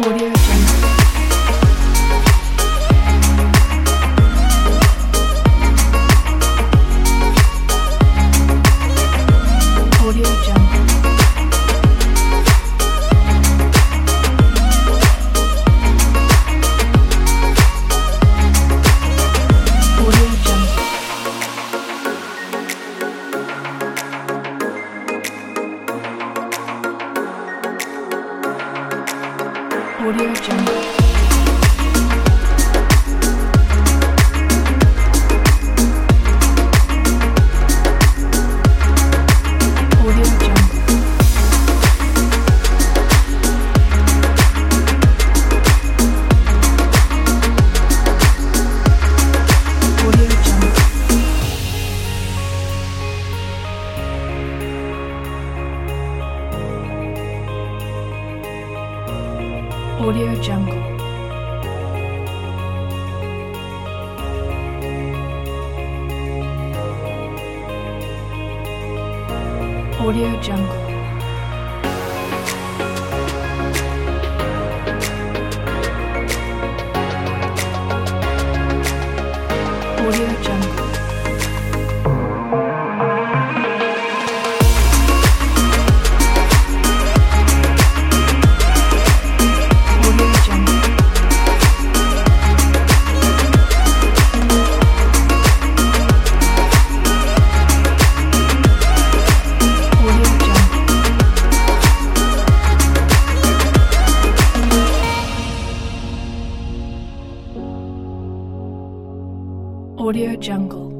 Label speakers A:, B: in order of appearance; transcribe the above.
A: Audio Jungle. Audio Jungle. Audio Jungle. Audio Jungle. Audio Jungle. Audio Jungle. Audio Jungle. Audio Jungle. Audio Jungle. Audio Jungle. Audio Jungle. Audio Jungle.